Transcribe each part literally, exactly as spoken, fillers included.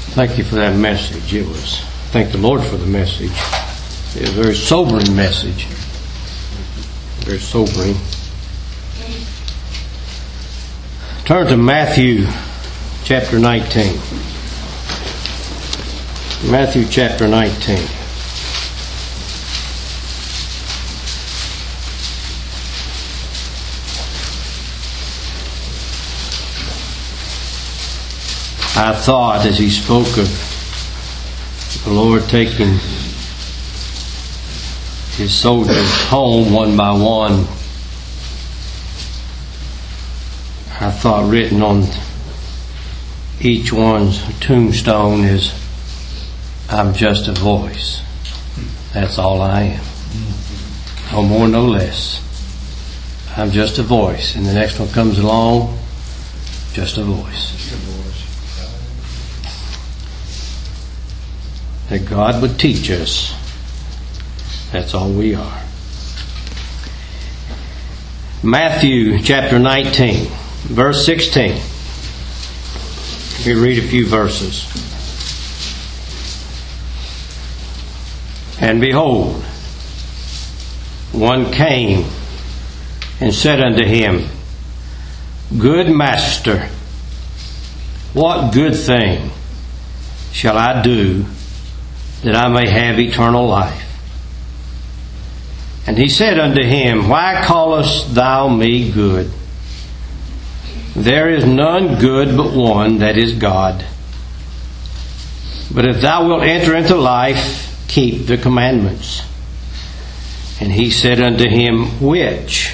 Thank you for that message. It was, thank the Lord for the message. It was a very sobering message. Very sobering. Turn to Matthew chapter nineteen. Matthew chapter nineteen. I thought as he spoke of the Lord taking his soldiers home one by one, I thought written on each one's tombstone is, I'm just a voice. That's all I am. No more, no less. I'm just a voice. And the next one comes along, just a voice. That God would teach us. That's all we are. Matthew chapter nineteen, verse sixteen. Let me read a few verses. And behold, one came and said unto him, Good Master, what good thing shall I do that I may have eternal life? And he said unto him, Why callest thou me good? There is none good but one, that is God. But if thou wilt enter into life, keep the commandments. And he said unto him, Which?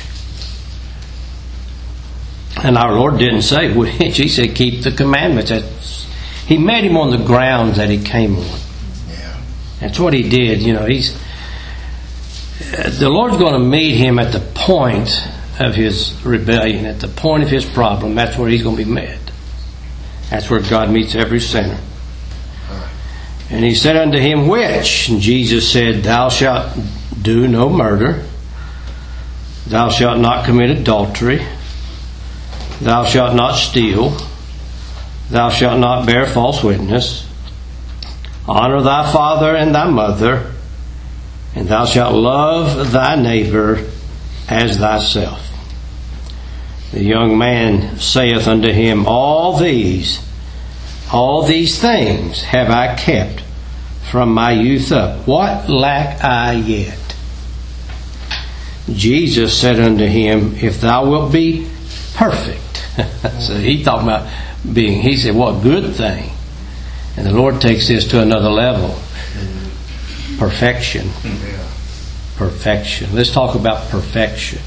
And our Lord didn't say which. He said, Keep the commandments. He met him on the grounds that he came on. That's what he did. You know, he's the Lord's going to meet him at the point of his rebellion, at the point of his problem. That's where he's going to be met. That's where God meets every sinner. And he said unto him, Which? And Jesus said, Thou shalt do no murder. Thou shalt not commit adultery. Thou shalt not steal. Thou shalt not bear false witness. Honor thy father and thy mother, and thou shalt love thy neighbor as thyself. The young man saith unto him, All these, all these things have I kept from my youth up. What lack I yet? Jesus said unto him, If thou wilt be perfect. So he talking about being, he said, What good thing? And the Lord takes this to another level. Perfection. Perfection. Let's talk about perfection.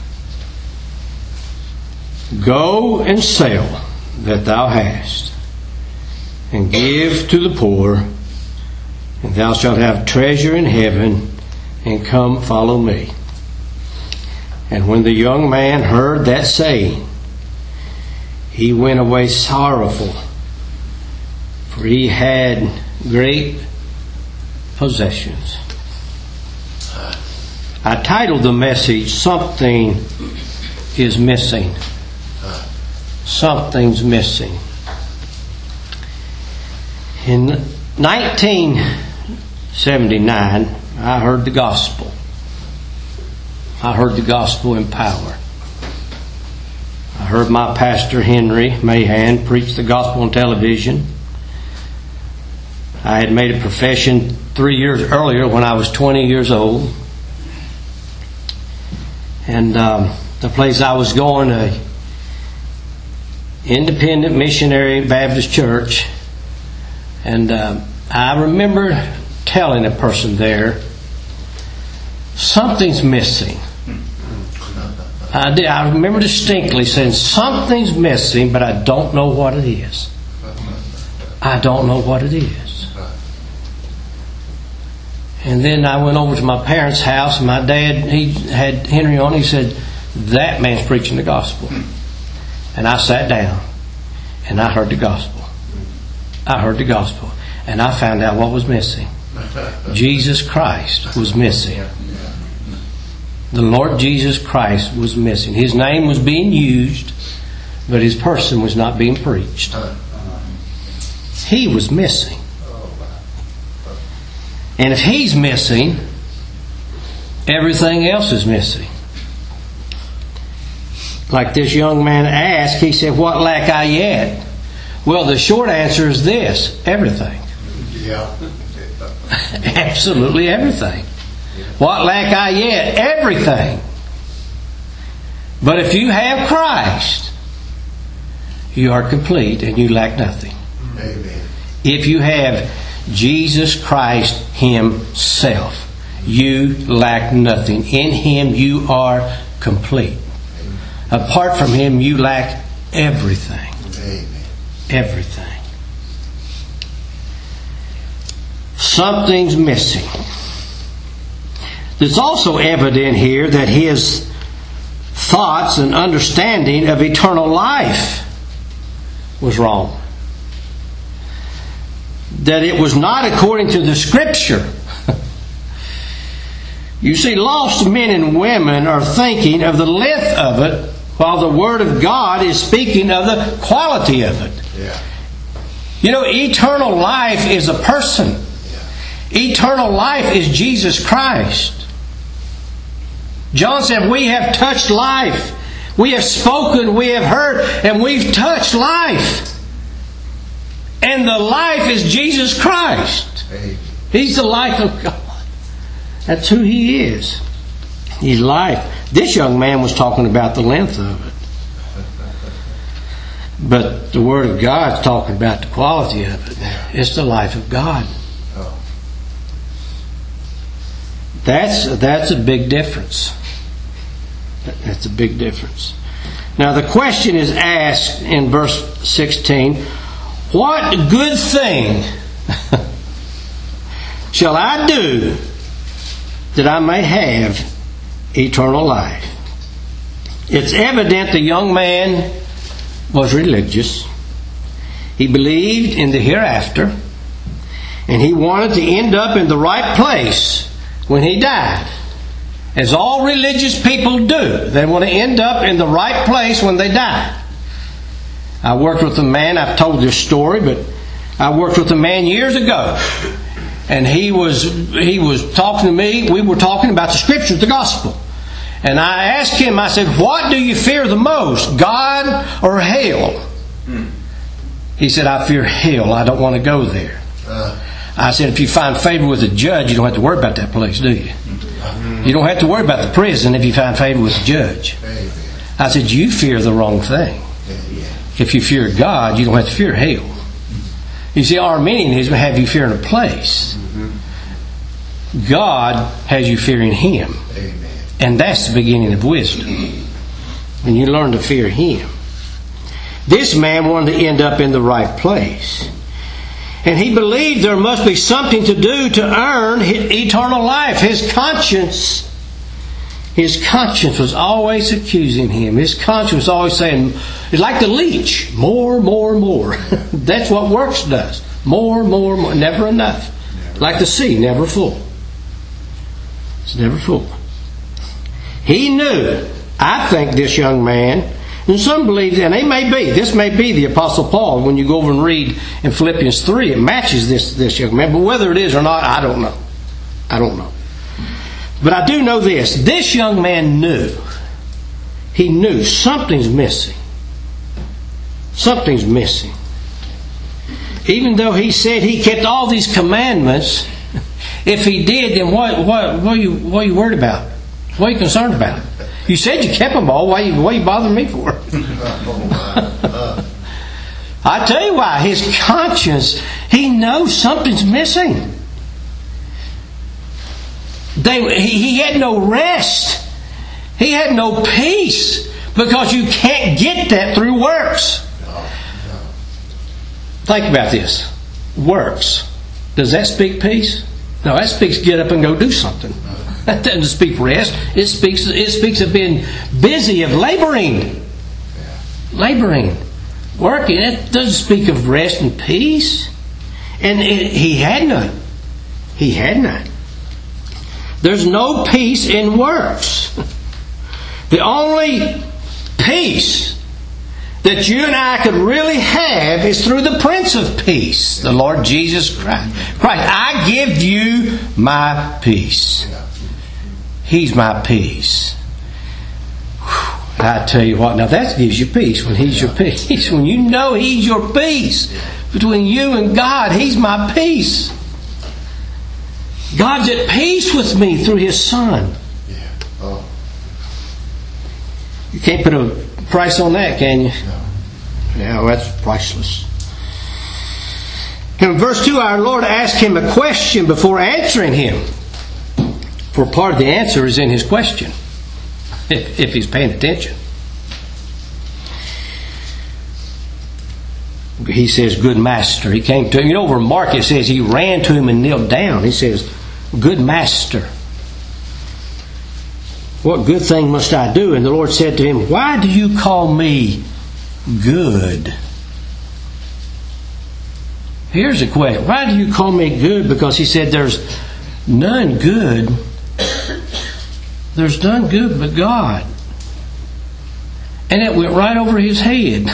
Go and sell that thou hast, and give to the poor, and thou shalt have treasure in heaven, and come follow me. And when the young man heard that saying, he went away sorrowful, for he had great possessions. I titled the message, Something is Missing. Something's missing. In nineteen seventy-nine, I heard the gospel. I heard the gospel in power. I heard my pastor, Henry Mahan, preach the gospel on television. I had made a profession three years earlier when I was twenty years old. And um, the place I was going, a independent missionary Baptist church. And uh, I remember telling a person there, something's missing. I did. I remember distinctly saying, something's missing, but I don't know what it is. I don't know what it is. And then I went over to my parents' house, and my dad, he had Henry on. He said, that man's preaching the gospel. And I sat down, and I heard the gospel. I heard the gospel. And I found out what was missing. Jesus Christ was missing. The Lord Jesus Christ was missing. His name was being used, but His person was not being preached. He was missing. And if he's missing, everything else is missing. Like this young man asked, he said, "What lack I yet?" Well, the short answer is this: everything. Yeah. Absolutely everything. What lack I yet? Everything. But if you have Christ, you are complete and you lack nothing. Amen. If you have Jesus Christ Himself, you lack nothing. In Him you are complete. Apart from Him you lack everything. Amen. Everything. Something's missing. It's also evident here that his thoughts and understanding of eternal life was wrong. That it was not according to the Scripture. You see, lost men and women are thinking of the length of it, while the Word of God is speaking of the quality of it. Yeah. You know, eternal life is a person. Yeah. Eternal life is Jesus Christ. John said, "We have touched life. We have spoken, we have heard, and we've touched life." And the life is Jesus Christ. Amen. He's the life of God. That's who He is. He's life. This young man was talking about the length of it. But the Word of God is talking about the quality of it. It's the life of God. Oh. That's, that's a big difference. That's a big difference. Now the question is asked in verse sixteen, "What good thing shall I do that I may have eternal life?" It's evident the young man was religious. He believed in the hereafter, and he wanted to end up in the right place when he died. As all religious people do. They want to end up in the right place when they die. I worked with a man, I've told this story, but I worked with a man years ago. And he was he was talking to me. We were talking about the Scriptures, the Gospel. And I asked him, I said, "What do you fear the most, God or hell?" Hmm. He said, "I fear hell. I don't want to go there." Uh. I said, "If you find favor with a judge, you don't have to worry about that place, do you? You don't have to worry about the prison if you find favor with the judge." I said, "You fear the wrong thing. If you fear God, you don't have to fear hell." You see, Arminianism have you fearing a place. God has you fearing Him. And that's the beginning of wisdom. When you learn to fear Him. This man wanted to end up in the right place. And he believed there must be something to do to earn eternal life. His conscience, his conscience was always accusing him. His conscience was always saying, it's like the leech, more, more, more. That's what works does. More, more, more. Never enough. Never. Like the sea, never full. It's never full. He knew, I think this young man, and some believe, and they may be, this may be the Apostle Paul. When you go over and read in Philippians three, it matches this, this young man. But whether it is or not, I don't know. I don't know. But I do know this. This young man knew. He knew something's missing. Something's missing. Even though he said he kept all these commandments, if he did, then what, what, what, are, you, what are you worried about? What are you concerned about? You said you kept them all. Why are you, what are you bothering me for? I tell you why. His conscience, he knows something's missing. They, he, he had no rest. He had no peace because you can't get that through works. Think about this. Works. Does that speak peace? No, that speaks get up and go do something. That doesn't speak rest. It speaks it speaks of being busy, of laboring. Laboring. Working. It doesn't speak of rest and peace. And it, he had none. He had none. There's no peace in works. The only peace that you and I could really have is through the Prince of Peace, the Lord Jesus Christ. Christ, I give you my peace. He's my peace. Whew, I tell you what, now that gives you peace when He's your peace. When you know He's your peace between you and God, He's my peace. God's at peace with me through His Son. Yeah. Oh. You can't put a price on that, can you? No. Yeah, well, that's priceless. In verse two, our Lord asked him a question before answering him. For part of the answer is in his question, if, if he's paying attention. He says, good master. He came to him. You know, over Mark it says he ran to him and knelt down. He says, good master, what good thing must I do? And the Lord said to him, why do you call me good? Here's a question. Why do you call me good? Because he said there's none good. There's none good but God. And it went right over his head.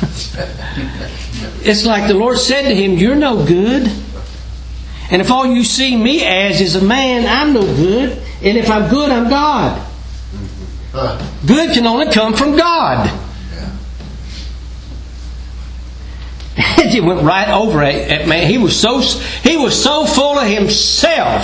It's like the Lord said to him, you're no good. And if all you see me as is a man, I'm no good. And if I'm good, I'm God. Good can only come from God. And it went right over it. Man, he was so he was so full of himself.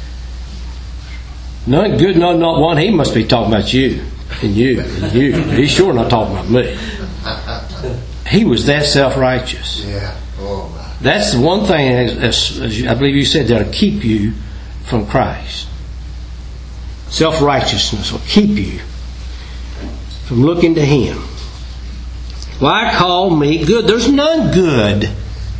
None good, no, not one. He must be talking about you and you and you. He's sure not talking about me. He was that self-righteous. Yeah. Oh my. That's the one thing, as, as I believe you said, that'll keep you from Christ. Self-righteousness will keep you from looking to Him. Why call me good? There's none good.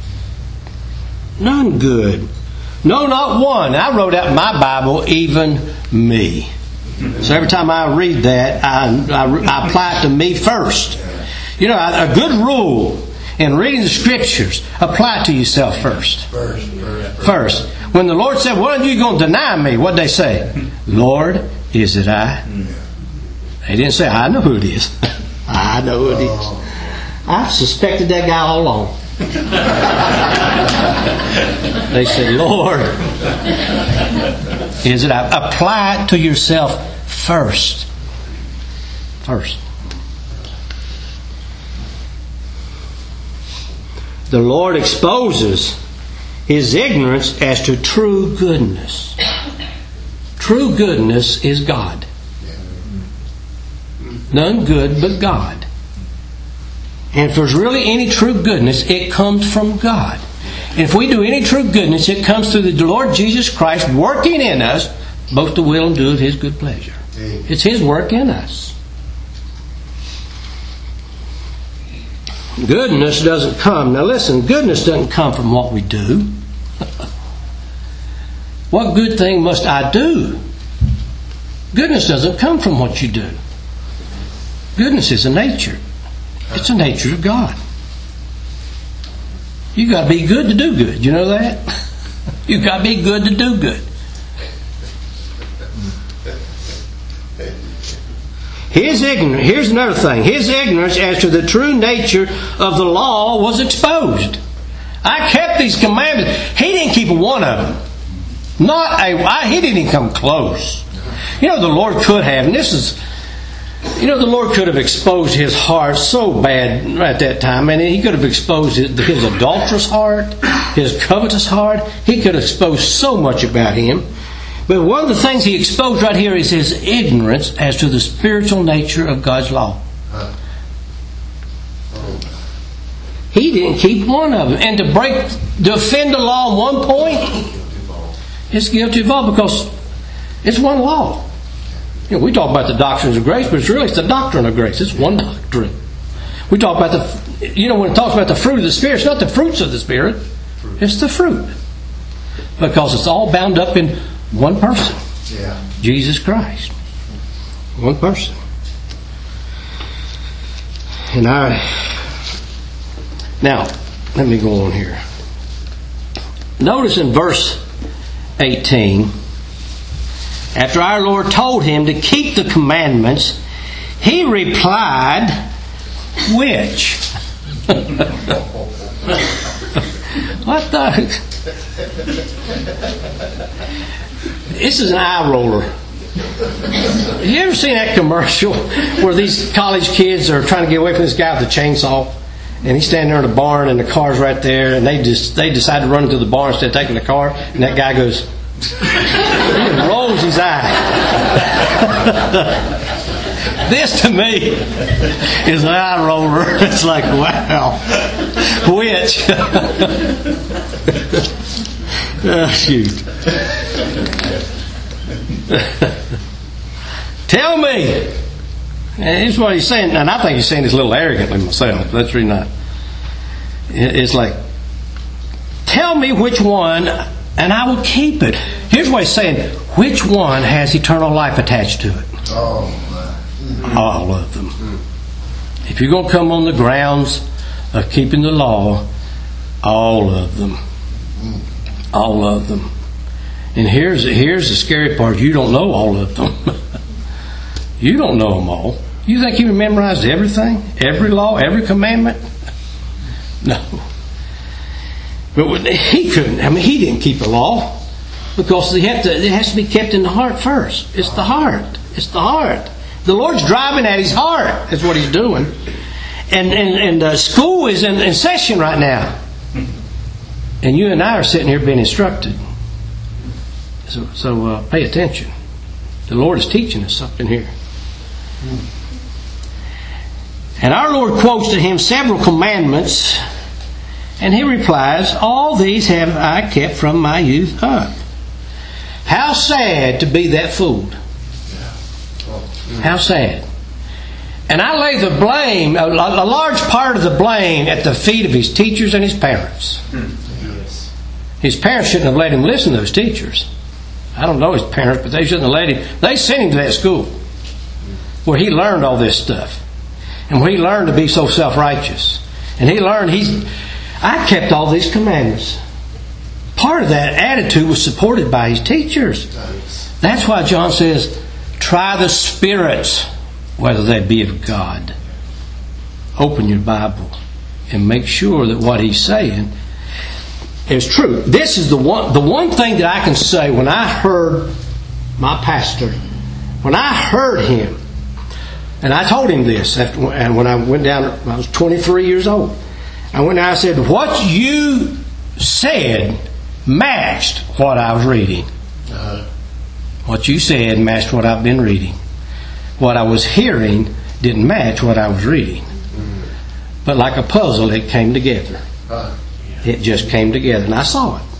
None good. No, not one. I wrote out in my Bible, even me. So every time I read that, I, I, I apply it to me first. You know, a good rule in reading the Scriptures, apply it to yourself first. First, first, First. When the Lord said, when are you going to deny me? What did they say? Lord, is it I? They didn't say, I know who it is. I know who it is. I've suspected that guy all along. They said, Lord, is it I? Apply it to yourself first. First. The Lord exposes His ignorance as to true goodness. True goodness is God. None good but God. And if there's really any true goodness, it comes from God. And if we do any true goodness, it comes through the Lord Jesus Christ working in us, both to will and do of His good pleasure. It's His work in us. Goodness doesn't come. Now listen, goodness doesn't come from what we do. What good thing must I do? Goodness doesn't come from what you do. Goodness is a nature. It's a nature of God. You've got to be good to do good. You know that? You've got to be good to do good. His ignorance, here's another thing. His ignorance as to the true nature of the law was exposed. I kept these commandments. He didn't keep one of them. Not a, I, he didn't even come close. You know, the Lord could have, and this is, you know, the Lord could have exposed His heart so bad at that time. And He could have exposed his, his adulterous heart, His covetous heart. He could have exposed so much about Him. But one of the things He exposed right here is His ignorance as to the spiritual nature of God's law. He didn't keep one of them. And to break, to offend the law on one point, it's guilty of all, because it's one law. You know, we talk about the doctrines of grace, but it's really it's the doctrine of grace. It's one doctrine. We talk about the, you know, when it talks about the fruit of the Spirit, it's not the fruits of the Spirit. It's the fruit. Because it's all bound up in one person. Yeah. Jesus Christ. One person. And I... Now, let me go on here. Notice in verse eighteen, after our Lord told him to keep the commandments, He replied, Which? What the? This is an eye roller. Have you ever seen that commercial where these college kids are trying to get away from this guy with the chainsaw? And he's standing there in the barn and the car's right there, and they just they decide to run into the barn instead of taking the car, and that guy goes, he rolls his eye. This to me is an eye roller. It's like, wow. Which? Oh, shoot. Tell me. And here's what he's saying, and I think he's saying this a little arrogantly myself. That's really not. It's like, tell me which one, and I will keep it. Here's what he's saying: which one has eternal life attached to it? Oh, my. All of them. If you're going to come on the grounds of keeping the law, all of them. All of them. And here's here's the scary part: you don't know all of them. You don't know them all. You think you memorized everything? Every law? Every commandment? No. But when he couldn't. I mean, he didn't keep the law because they have to, it has to be kept in the heart first. It's the heart. It's the heart. The Lord's driving at his heart. That's what he's doing. And and, and uh, school is in, in session right now. And you and I are sitting here being instructed. So, so uh, pay attention. The Lord is teaching us something here. And our Lord quotes to him several commandments, and he replies, all these have I kept from my youth up. How sad to be that fooled. How sad. And I lay the blame, a, a large part of the blame, at the feet of his teachers and his parents. His parents shouldn't have let him listen to those teachers. I don't know his parents, but they shouldn't have let him. They sent him to that school where he learned all this stuff. And where he learned to be so self-righteous. And he learned, he's, I kept all these commandments. Part of that attitude was supported by his teachers. That's why John says, try the spirits, whether they be of God. Open your Bible and make sure that what he's saying is true. This is the one, the one thing that I can say when I heard my pastor, when I heard him, and I told him this, after, and when I went down, I was twenty-three years old. I went down and I said, what you said matched what I was reading. Uh-huh. What you said matched what I've been reading. What I was hearing didn't match what I was reading. Mm-hmm. But like a puzzle, it came together. Uh-huh. It just came together, and I saw it.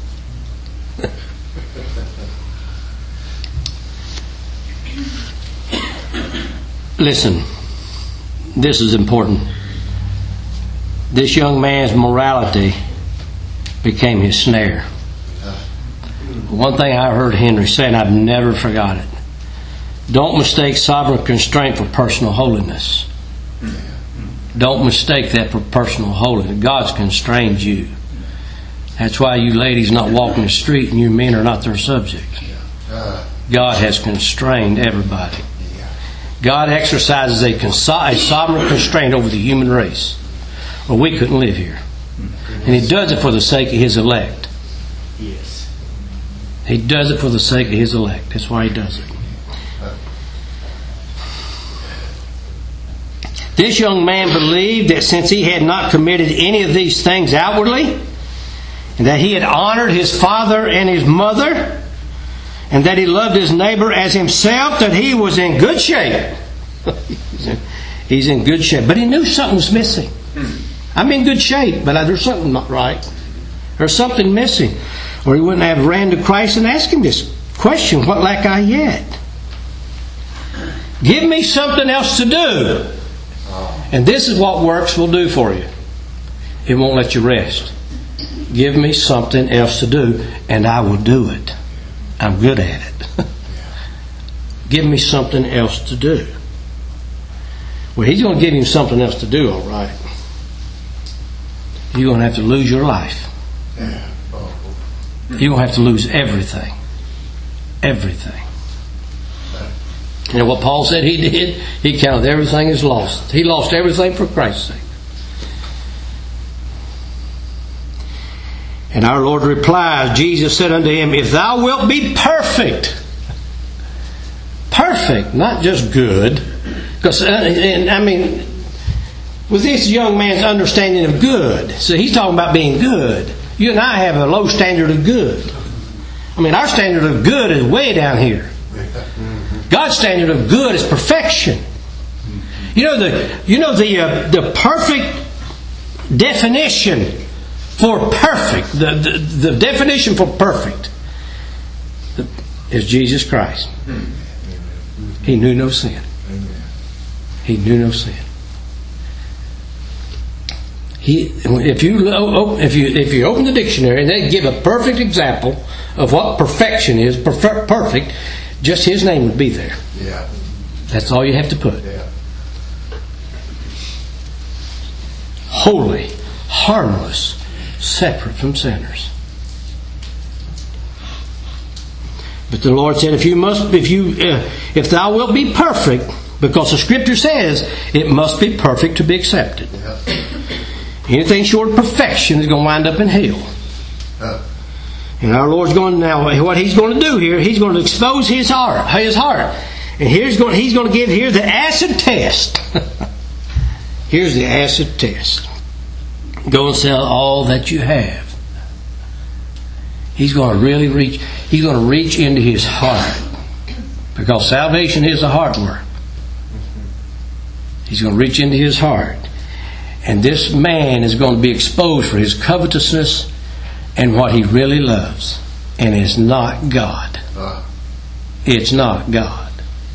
Listen, this is important. This young man's morality became his snare. One thing I heard Henry say, and I've never forgot it: don't mistake sovereign constraint for personal holiness. Don't mistake that for personal holiness. God's constrained you. That's why you ladies not walking the street and you men are not their subject. God has constrained everybody. God exercises a, cons- a sovereign constraint over the human race, or we couldn't live here. And He does it for the sake of His elect. Yes. He does it for the sake of His elect. That's why He does it. This young man believed that since he had not committed any of these things outwardly, and that he had honored his father and his mother, and that he loved his neighbor as himself, that he was in good shape. he's, in, he's in good shape. But he knew something was missing. I'm in good shape, but there's something not right. There's something missing. Or he wouldn't have ran to Christ and asked him this question, what lack I yet? Give me something else to do. And this is what works will do for you. It won't let you rest. Give me something else to do, and I will do it. I'm good at it. Give me something else to do. Well, He's going to give him something else to do, all right. You're going to have to lose your life. You're going to have to lose everything. Everything. And what Paul said he did, he counted everything as lost. He lost everything for Christ's sake. And our Lord replies, Jesus said unto him, if thou wilt be perfect, perfect, not just good, because, and I mean, with this young man's understanding of good, so he's talking about being good. You and I have a low standard of good. I mean, our standard of good is way down here. God's standard of good is perfection. You know the you know the uh, the perfect definition for perfect. The, the the definition for perfect is Jesus Christ. He knew no sin. He knew no sin. He, if you if you if you open the dictionary and they give a perfect example of what perfection is, perf- perfect, just his name would be there. Yeah. That's all you have to put. Yeah. Holy, harmless, separate from sinners. But the Lord said, "If you must, if you, uh, if thou wilt be perfect, because the Scripture says it must be perfect to be accepted. Yeah. Anything short of perfection is going to wind up in hell." Uh, And our Lord's going now. What He's going to do here, He's going to expose His heart, His heart, and here's going. He's going to give here the acid test. Here's the acid test. Go and sell all that you have. He's going to really reach. He's going to reach into his heart, because salvation is a heart work. He's going to reach into his heart, and this man is going to be exposed for his covetousness and what he really loves, and it's not God. uh, It's not God.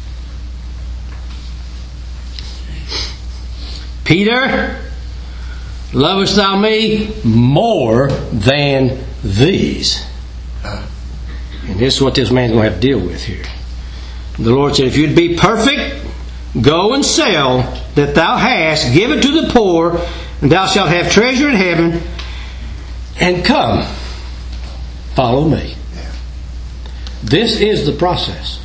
Peter, lovest thou me more than these? uh, And this is what this man's going to have to deal with here. The Lord said, if you'd be perfect, go and sell that thou hast, give it to the poor, and thou shalt have treasure in heaven, and come, follow me. yeah. This is the process.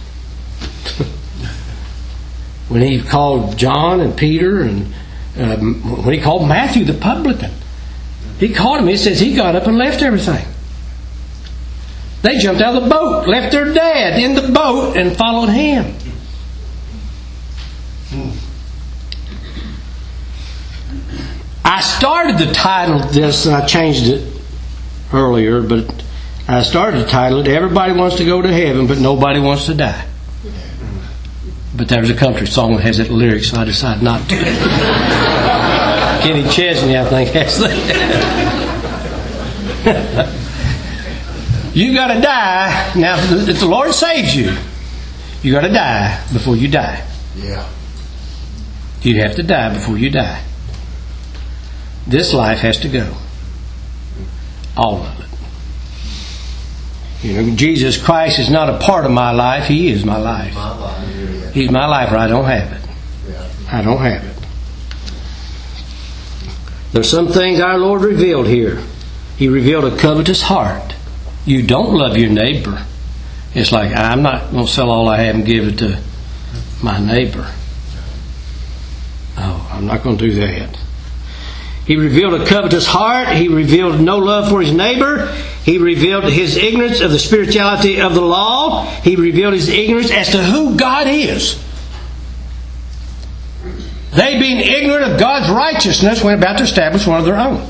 When he called John and Peter, and um, when he called Matthew the publican, he called him. He says he got up and left everything. They jumped out of the boat, left their dad in the boat, and followed him. I started the title of this, and I changed it earlier, but I started to title it, Everybody Wants to Go to Heaven, but Nobody Wants to Die. But there's a country song that has that lyric, so I decided not to. Kenny Chesney, I think, has that. You got to die. Now, if the Lord saves you, you got to die before you die. Yeah. You have to die before you die. This life has to go. All of it. You know, Jesus Christ is not a part of my life. He is my life. My life. Yeah. He's my life, or I don't have it. Yeah. I don't have it. There's some things our Lord revealed here. He revealed a covetous heart. You don't love your neighbor. It's like, I'm not going to sell all I have and give it to my neighbor. No, I'm not going to do that. He revealed a covetous heart. He revealed no love for his neighbor. He revealed his ignorance of the spirituality of the law. He revealed his ignorance as to who God is. They, being ignorant of God's righteousness, went about to establish one of their own.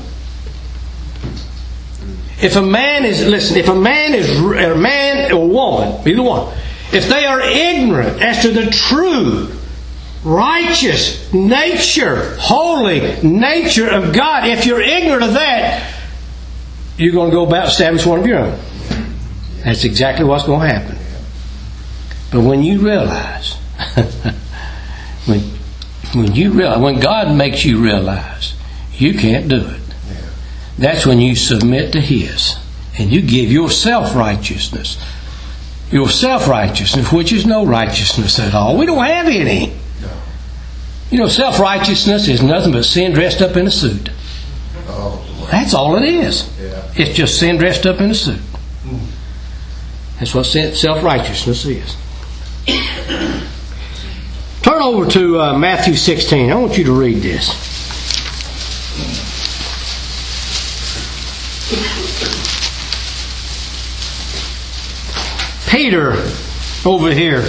If a man is, listen, if a man is, a man or woman, either one, if they are ignorant as to the true, righteous nature, holy nature of God, if you're ignorant of that, you're going to go about establish one of your own. That's exactly what's going to happen. But when you realize, when, when you realize, when God makes you realize you can't do it, that's when you submit to His and you give your self-righteousness. Your self-righteousness, which is no righteousness at all. We don't have any. You know, self-righteousness is nothing but sin dressed up in a suit. That's all it is. It's just sin dressed up in a suit. That's what self-righteousness is. Turn over to uh, Matthew sixteen. I want you to read this. Peter, over here.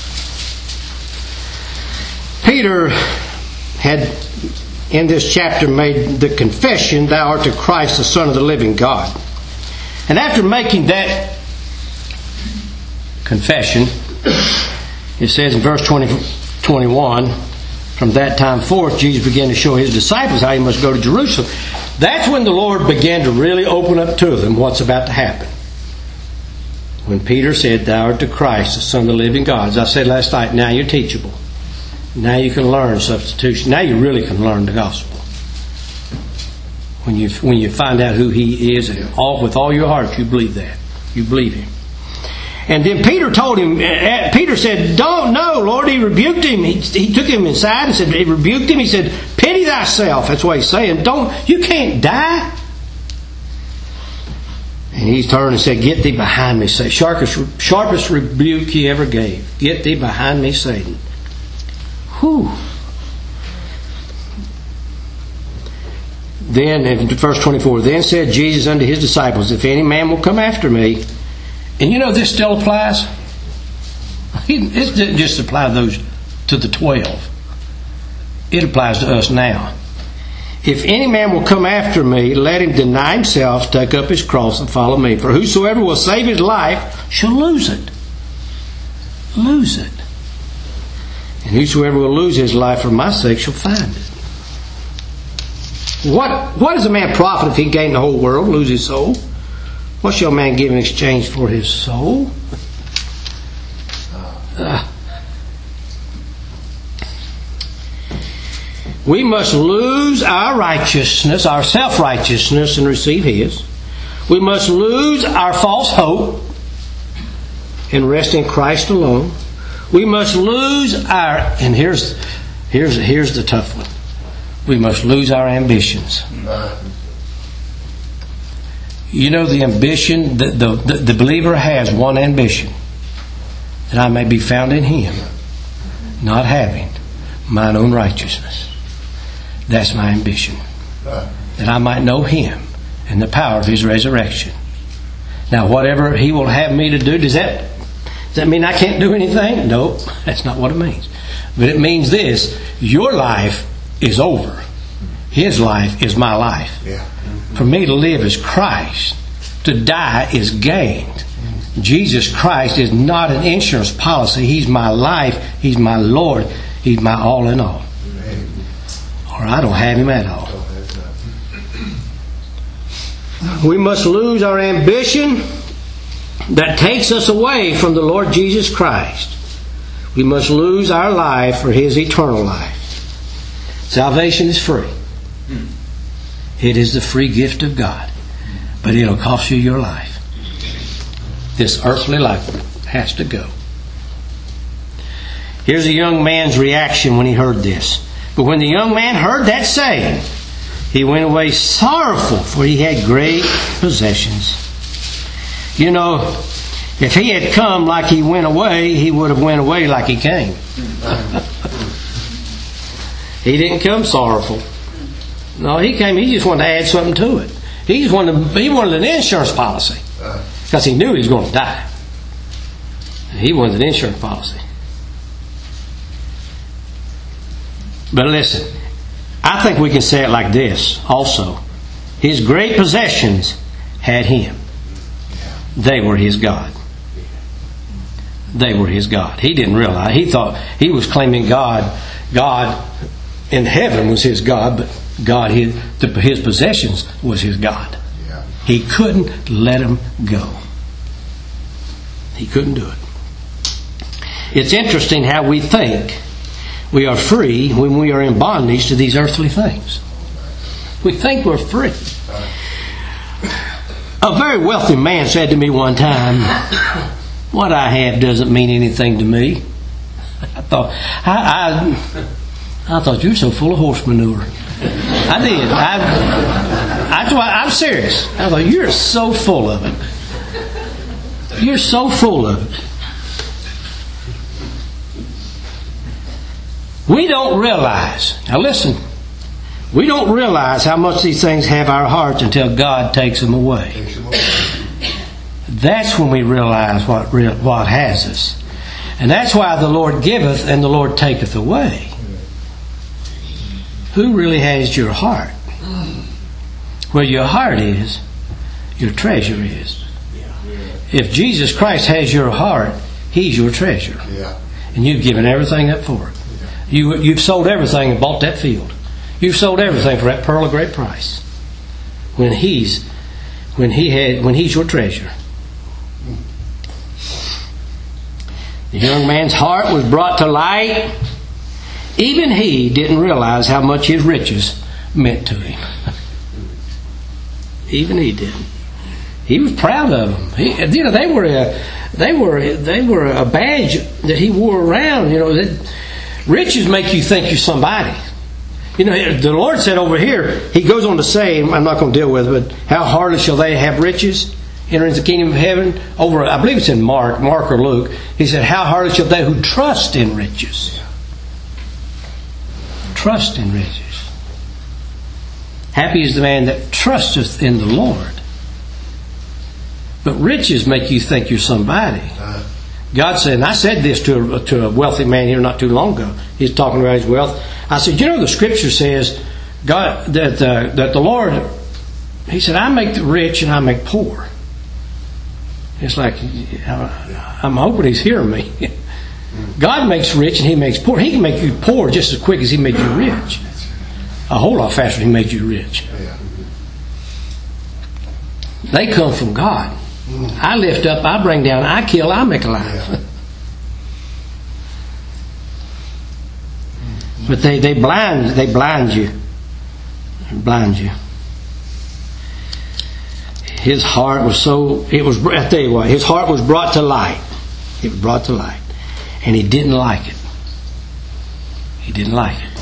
Peter had, in this chapter, made the confession, "Thou art the Christ, the Son of the living God." And after making that confession, it says in verse twenty, twenty-one, from that time forth, Jesus began to show His disciples how He must go to Jerusalem. That's when the Lord began to really open up to them what's about to happen. When Peter said, "Thou art the Christ, the Son of the living God." As I said last night, now you're teachable. Now you can learn substitution. Now you really can learn the gospel. When you when you find out who He is, and all with all your heart you believe that. You believe Him. And then Peter told him, Peter said, "Don't know, Lord." He rebuked him. He, he took him inside and said, he rebuked him. He said, "Pity thyself." That's what he's saying. Don't, you can't die. And he turned and said, "Get thee behind me, Satan." Sharpest, sharpest rebuke He ever gave. "Get thee behind me, Satan." Whew. Then in verse twenty-four, "Then said Jesus unto His disciples, If any man will come after me," and you know this still applies. It didn't just apply to those to the twelve. It applies to us now. "If any man will come after me, let him deny himself, take up his cross, and follow me. For whosoever will save his life shall lose it." Lose it. "And whosoever will lose his life for my sake shall find it." What, what does a man profit if he gain the whole world, lose his soul? What shall a man give in exchange for his soul? Uh, we must lose our righteousness, our self-righteousness, and receive His. We must lose our false hope and rest in Christ alone. We must lose our, and here's here's here's the tough one. We must lose our ambitions. You know, the ambition, the, the, the believer has one ambition: that I may be found in Him, not having mine own righteousness. That's my ambition. That I might know Him and the power of His resurrection. Now, whatever He will have me to do, does that does that mean I can't do anything? No, that's not what it means. But it means this: your life is over. His life is my life. Yeah. For me to live is Christ. To die is gained. Jesus Christ is not an insurance policy. He's my life. He's my Lord. He's my all in all. Or I don't have Him at all. We must lose our ambition that takes us away from the Lord Jesus Christ. We must lose our life for His eternal life. Salvation is free. It is the free gift of God. But it'll cost you your life. This earthly life has to go. Here's a young man's reaction when he heard this. "But when the young man heard that saying, he went away sorrowful, for he had great possessions." You know, if he had come like he went away, he would have went away like he came. He didn't come sorrowful. No, he came, he just wanted to add something to it. He just wanted, he wanted an insurance policy. Because he knew he was going to die. He wanted an insurance policy. But listen, I think we can say it like this also. His great possessions had him. They were his God. They were his God. He didn't realize. He thought he was claiming God. God in heaven was his God, but God, his, his possessions was his God. Yeah. He couldn't let them go. He couldn't do it. It's interesting how we think we are free when we are in bondage to these earthly things. We think we're free. A very wealthy man said to me one time, "What I have doesn't mean anything to me." I thought, I, I, I thought you're so full of horse manure. I did. I, I, I'm serious. I thought you're so full of it. You're so full of it. We don't realize, now listen, we don't realize how much these things have our hearts until God takes them away. Takes them away. That's when we realize what real, what has us. And that's why the Lord giveth and the Lord taketh away. Who really has your heart? Where your heart is, your treasure is. If Jesus Christ has your heart, He's your treasure. Yeah. And you've given everything up for it. You, you've sold everything and bought that field. You've sold everything for that pearl of great price. When He's when He had when He's your treasure. The young man's heart was brought to light. Even he didn't realize how much his riches meant to him. Even he didn't. He was proud of them. He, you know, they were a, they were they were a badge that he wore around. You know, that riches make you think you're somebody. You know, the Lord said over here. He goes on to say, I'm not going to deal with it, but how hardly shall they have riches enter into the kingdom of heaven? Over, I believe it's in Mark, Mark or Luke. He said, how hardly shall they who trust in riches. Trust in riches. Happy is the man that trusteth in the Lord. But riches make you think you're somebody. God said, and I said this to a, to a wealthy man here not too long ago. He's talking about his wealth. I said, you know, the Scripture says God that uh, that the Lord, He said, I make the rich and I make poor. It's like, I'm hoping He's hearing me. God makes rich and He makes poor. He can make you poor just as quick as He made you rich. A whole lot faster than He made you rich. They come from God. I lift up, I bring down, I kill, I make alive. But they, they blind they blind you. They blind you. His heart was so it was I tell you what, his heart was brought to light. It was brought to light. And he didn't like it. He didn't like it.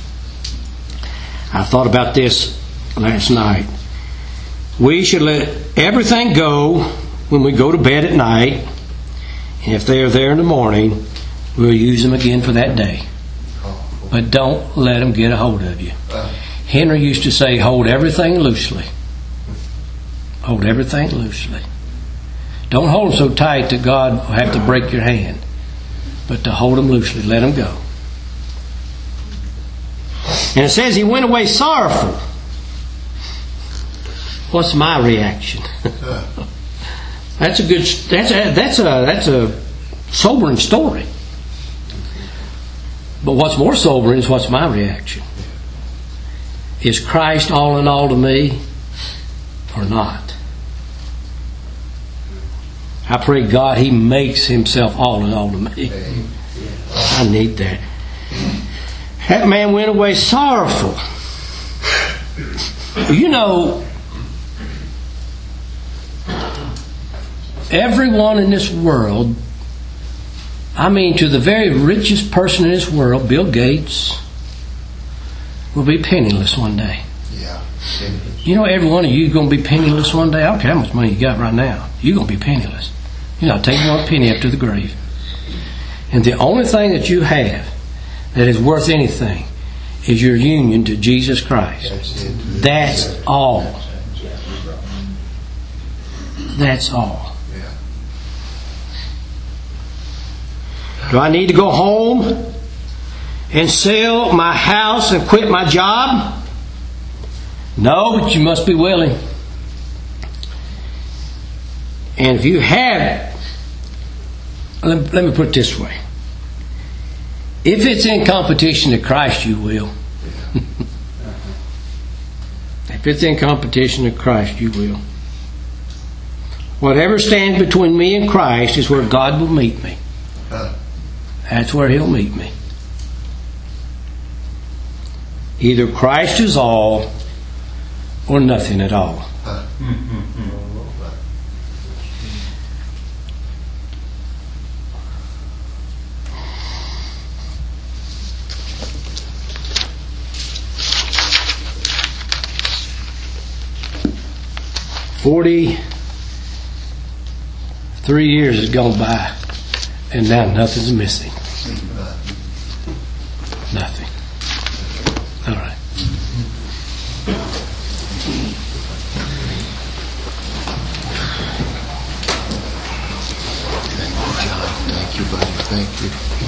I thought about this last night. We should let everything go when we go to bed at night. And if they are there in the morning, we'll use them again for that day. But don't let them get a hold of you. Henry used to say, hold everything loosely. Hold everything loosely. Don't hold them so tight that God will have to break your hand. But to hold them loosely. Let them go. And it says he went away sorrowful. What's my reaction? That's a good. That's a, that's a that's a sobering story. But what's more sobering is what's my reaction? Is Christ all in all to me, or not? I pray God He makes Himself all in all to me. I need that. That man went away sorrowful. You know, everyone in this world, I mean to the very richest person in this world, Bill Gates, will be penniless one day. Yeah. You know, every one of you is going to be penniless one day. I don't care how much money you got right now. You're going to be penniless. You're not taking one penny up to the grave. And the only thing that you have that is worth anything is your union to Jesus Christ. That's all. That's all. Do I need to go home and sell my house and quit my job? No, but you must be willing. And if you have, let, let me put it this way. If it's in competition to Christ, you will. If it's in competition to Christ, you will. Whatever stands between me and Christ is where God will meet me. That's where He'll meet me. Either Christ is all or nothing at all. Forty-three years has gone by, and now nothing's missing. you, buddy. Thank you.